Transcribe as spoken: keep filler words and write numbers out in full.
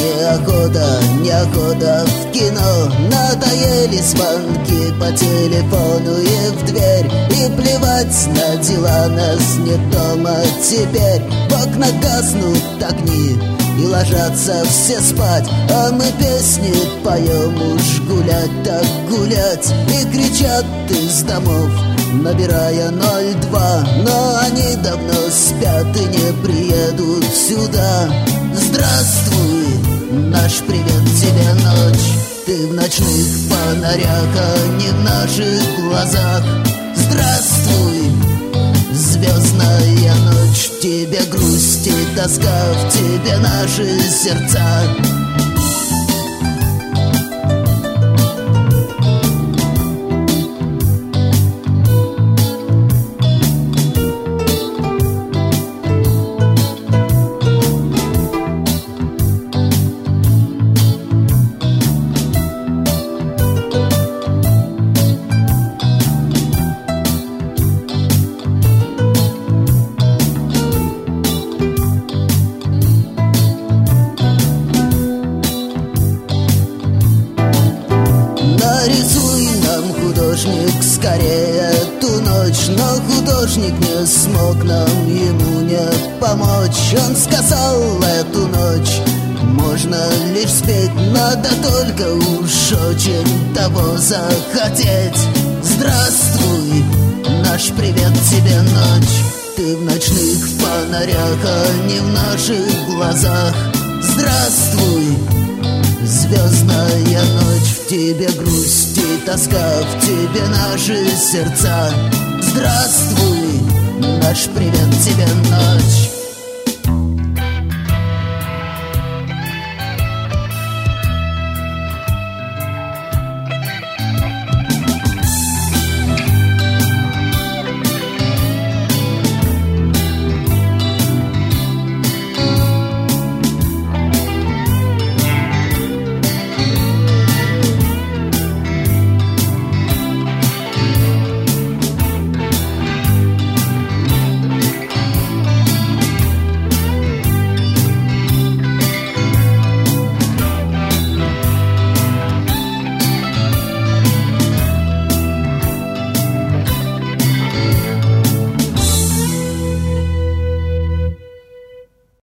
неохота, неохота в кино. Надоели звонки по телефону и в дверь. И плевать на дела, нас нет дома теперь. В окнах гаснут огни и ложатся все спать, а мы песни поем, уж гулять так гулять. И кричат из домов, набирая ноль два, но они давно спят и не приедут сюда. Здравствуй, наш привет тебе, ночь. Ты в ночных фонарях, а не в наших глазах. Здравствуй, звездная ночь. В тебе грусть и тоска, в тебе наши сердца. Нарисуй нам, художник, скорее эту ночь. Но художник не смог нам ему не помочь. Он сказал эту ночь можно лишь спеть, надо только уж очень того захотеть. Здравствуй, наш привет тебе, ночь. Ты в ночных фонарях, а не в наших глазах. Здравствуй, звездная ночь. В тебе грусть и тоска, в тебе наши сердца. Здравствуй, наш привет тебе, ночь.